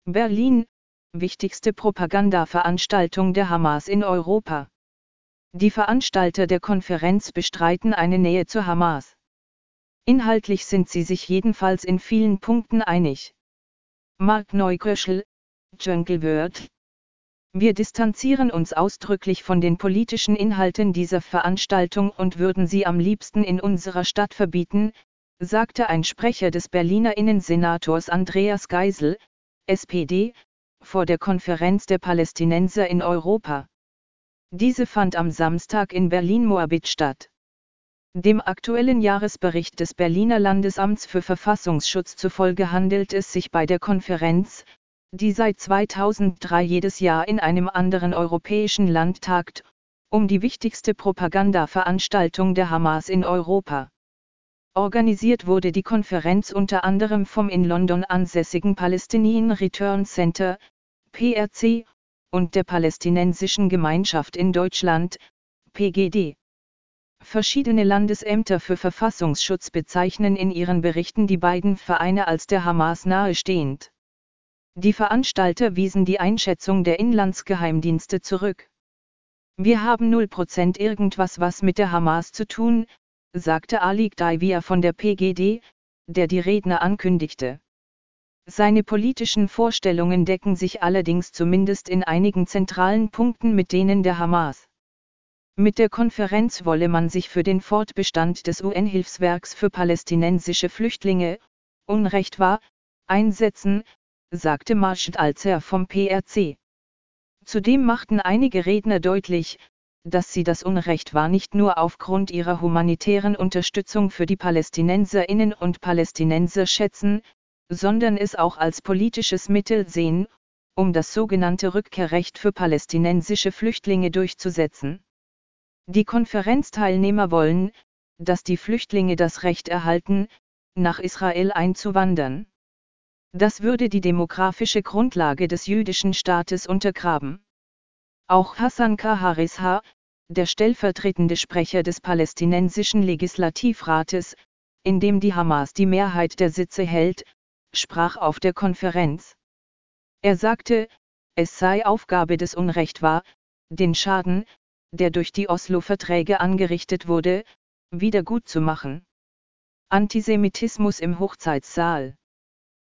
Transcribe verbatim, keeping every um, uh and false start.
Berlin, wichtigste Propagandaveranstaltung der Hamas in Europa. Die Veranstalter der Konferenz bestreiten eine Nähe zur Hamas. Inhaltlich sind sie sich jedenfalls in vielen Punkten einig. Mark Neukröschel, Jungle World. Wir distanzieren uns ausdrücklich von den politischen Inhalten dieser Veranstaltung und würden sie am liebsten in unserer Stadt verbieten, sagte ein Sprecher des Berliner Innensenators Andreas Geisel, S P D, vor der Konferenz der Palästinenser in Europa. Diese fand am Samstag in Berlin-Moabit statt. Dem aktuellen Jahresbericht des Berliner Landesamts für Verfassungsschutz zufolge handelt es sich bei der Konferenz, die seit zweitausenddrei jedes Jahr in einem anderen europäischen Land tagt, um die wichtigste Propagandaveranstaltung der Hamas in Europa. Organisiert wurde die Konferenz unter anderem vom in London ansässigen Palestinian Return Center, P R C, und der Palästinensischen Gemeinschaft in Deutschland, P G D. Verschiedene Landesämter für Verfassungsschutz bezeichnen in ihren Berichten die beiden Vereine als der Hamas nahestehend. Die Veranstalter wiesen die Einschätzung der Inlandsgeheimdienste zurück. Wir haben null Prozent irgendwas was mit der Hamas zu tun, sagte Ali Gdaiwia von der P G D, der die Redner ankündigte. Seine politischen Vorstellungen decken sich allerdings zumindest in einigen zentralen Punkten mit denen der Hamas. Mit der Konferenz wolle man sich für den Fortbestand des U N-Hilfswerks für palästinensische Flüchtlinge, UNRWA, einsetzen, sagte Majid Alzer vom P R C. Zudem machten einige Redner deutlich, dass sie das UNRWA nicht nur aufgrund ihrer humanitären Unterstützung für die Palästinenserinnen und Palästinenser schätzen, sondern es auch als politisches Mittel sehen, um das sogenannte Rückkehrrecht für palästinensische Flüchtlinge durchzusetzen. Die Konferenzteilnehmer wollen, dass die Flüchtlinge das Recht erhalten, nach Israel einzuwandern. Das würde die demografische Grundlage des jüdischen Staates untergraben. Auch Hassan Kaharisha, der stellvertretende Sprecher des palästinensischen Legislativrates, in dem die Hamas die Mehrheit der Sitze hält, sprach auf der Konferenz. Er sagte, es sei Aufgabe des UNRWA, den Schaden, der durch die Oslo-Verträge angerichtet wurde, wiedergutzumachen. Antisemitismus im Hochzeitssaal.